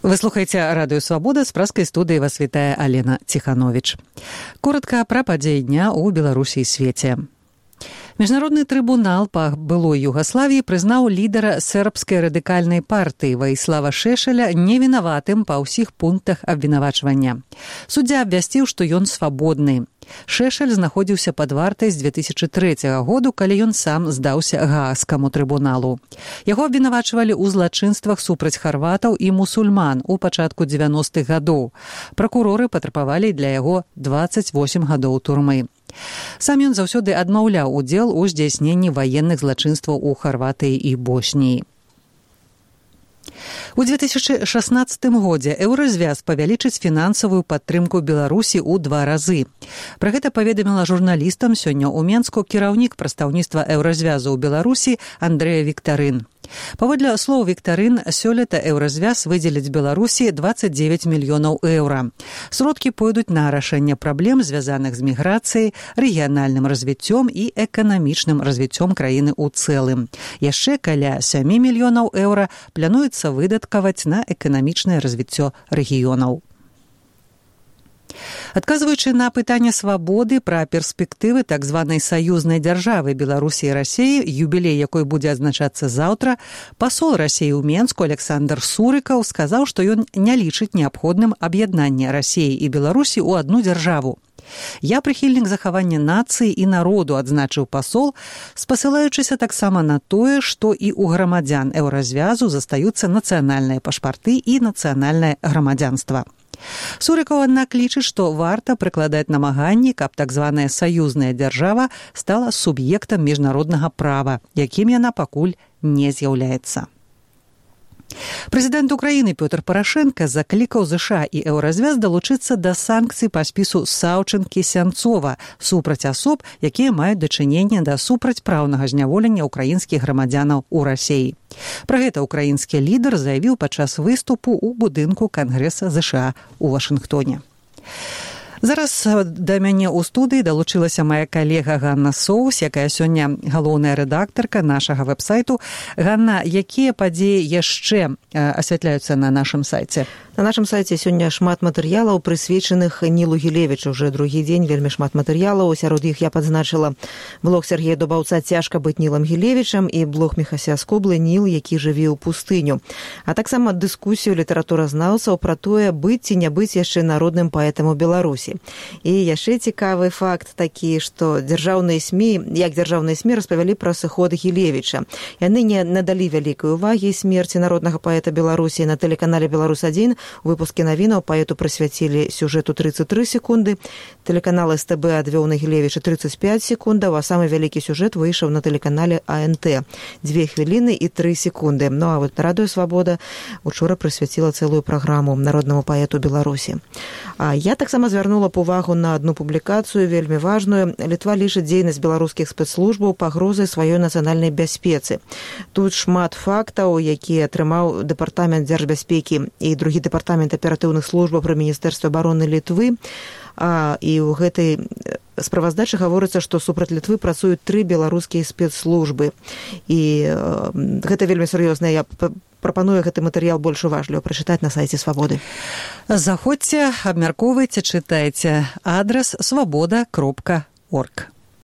Вы слухаеце радыё «Свабода», з праскай студыі вас вітае Алена Ціхановіч. Коратка пра падзеі дня ў Беларусі і свеце. Міжнародны трыбунал па былой Югаславіі прызнаў лідара сербскай радыкальнай партыі Ваіслава Шешеля невінаватым па ўсіх пунктах абвінавачвання. Суддзя абвясціў, што ён свабодны. Шешель знаходзіўся пад вартай з 2003 году, калі ён сам здаўся Гаагскаму трыбуналу. Яго абвінавачвалі ў злачынствах супраць харватаў і мусульман у пачатку 90-х гадоў. Пракуроры патрабавалі для яго 28 гадоў турмы. Сам ён заўсёды адмаўляў удзел у здзяйсненні ваенных злачынстваў у Харватыі і Босніі. У 2016 годзе Еўразвяз павялічыць фінансавую падтрымку Беларусі ў 2 разы. Пра гэта паведаміла журналістам сёння ў Менску кіраўнік прадстаўніцтва Еўразвязу ў Беларусі Андрэя Віктарын. Паводле слоў Віктарын, сёлета Еўразвяз выдзеліць Беларусі 29 мільёнаў еўра. Сродкі пойдуць на рашэнне праблем, звязаных з міграцыяй, рэгіянальным развіццём і эканамічным развіццём краіны ў цэлым. Яшчэ каля 7 мільёнаў еўра плануецца выдаткаваць на эканамічнае развіццё рэгіёнаў. Адказваючы на пытанне свабоды пра перспектывы так званай саюзнай дзяржавы Беларусі і Расіі, юбілей якой будзе адзначацца заўтра, пасол Расіі ў Менску Александр Сурыкаў сказаў, што ён не лічыць неабходным аб'яднанне Расіі і Беларусі ў адну дзяржаву. «Я прыхільнік захавання нацыі і народу», адзначыў пасол, спасылаючыся таксама на тое, што і ў грамадзян Еўразвязу застаюцца нацыянальныя пашпарты і нацыянальнае грамадзянства. Сурыкаў, аднак, лічыць, што варта прыкладаць намаганні, каб так званая саюзная дзяржава стала суб'ектам міжнароднага права, якім яна пакуль не з'яўляецца. Прэзідэнт Украіны Пётр Парашэнка заклікаў ЗША і Еўразвяз далучыцца да санкцый па спісу Саўчынкі-Сянцова супраць асоб, якія маюць дачыненне да супрацьпраўнага зняволення ўкраінскіх грамадзянаў у Расіі. Пра гэта ўкраінскі лідар заявіў падчас выступу ў будынку Кангрэса ЗША у Вашынгтоне. Зараз да мяне ў студыі далучылася мая калега Ганна Соус, якая сёння галоўная рэдактарка нашага вэб-сайту. Ганна, якія падзеі яшчэ асвятляюцца на нашым сайце? На нашым сайце сёння шмат матэрыялаў, прысвечаных Нілу Гілевічу. Уже другі дзень вельмі шмат матэрыялаў. Сярод іх я падзначыла блог Сергея Дубаўца «Цяжка быць Нілам Гілевічам» і блог Міхася Скоблы «Ніл, які жыве ў пустыню». А таксама дыскусію літаратуразнаўцаў пра тое, быць ці не быць яшчэ народным паэтам у Беларусі. І яшчэ цікавы факт такі, што дзяржаўныя СМІ распавялі пра сыход Гілевіча. Яны не надалі вялікай увагі смерці народнага паэта Беларусі. На тэлеканале «Беларусь-1» у выпуске навінаў паэту прысвяцілі сюжэту 33 секунды. Тэлеканал СТБ адвёў на Гілевіча 35 секундаў, а самы вялікі сюжэт выйшаў на тэлеканале АНТ 2 хвіліны і 3 секунды. Ну а вот Радыё Свабода учора прысвяціла цэлую праграму народнаму паэту Беларусі. А я таксама звярнула увагу на адну публікацыю вельмі важную. Літва лічыць дзейнасць беларускіх спецслужбаў пагрозай сваёй нацыянальнай бяспецы. Тут шмат фактаў, якія атрымаў дэпартамент дзяржбяспекі і другі дэпартамент аператыўных службаў пры міністэрстве абароны Літвы. І ў гэтай справаздачы гаворыцца, што супраць Літвы працуюць 3 беларускія спецслужбы. І гэта вельмі сур'ёзна. Я прапаную гэты матэрыял больш уважліва прачытаць на сайце Свабоды. Заходзьце, абмяркоўвайце, чытайце. Адрас свабода.орг.